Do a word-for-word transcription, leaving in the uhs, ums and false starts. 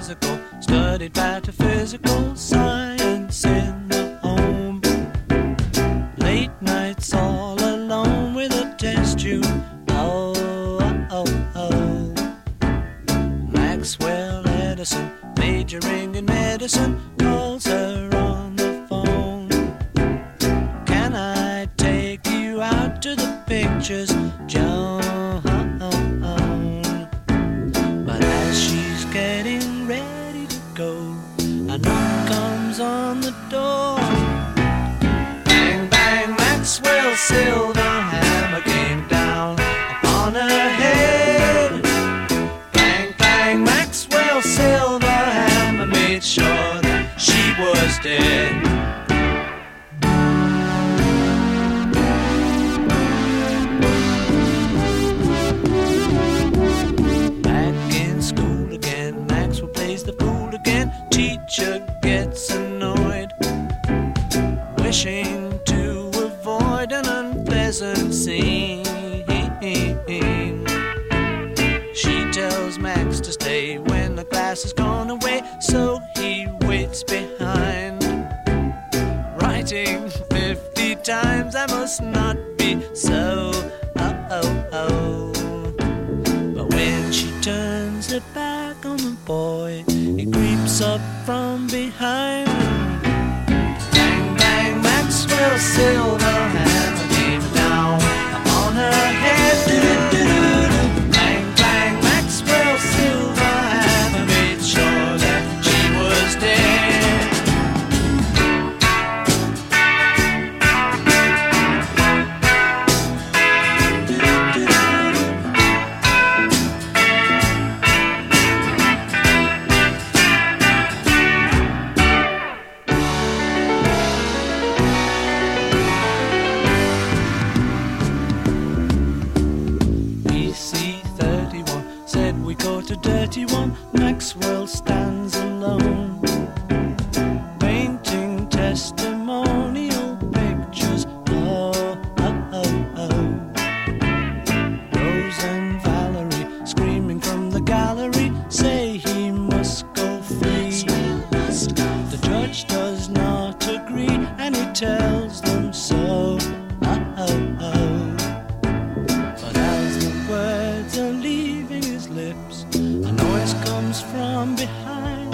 physical, studied metaphysical science in the home. Late nights all alone with a test tube. Oh, oh, oh. Maxwell Edison, majoring in medicine, calls her on the phone. Can I take you out to the pictures, Joan? But as she's getting ready to go, a knock comes on the door. Bang, bang, Maxwell silver hammer came down upon her head. Bang, bang, Maxwell silver hammer made sure that she was dead. Teacher gets annoyed, wishing to avoid an unpleasant scene. She tells Max to stay when the class has gone away, so he waits behind, writing fifty times, I must not be so. Oh, oh, oh. But when she turns her back on the boy, he creeps up from behind. Bang, bang, Maxwell silver hammer came down upon her head. Do-do-do-do-do. Bang, bang, Maxwell silver hammer made sure that she was dead. A dirty one, Maxwell stands alone, painting testimonial pictures. Oh, oh, oh, oh. Rose and Valerie, screaming from the gallery, say he must go free. The judge does not agree, and he tells them so. Oh, oh, oh. But as the words are leaving his lips, a noise comes from behind.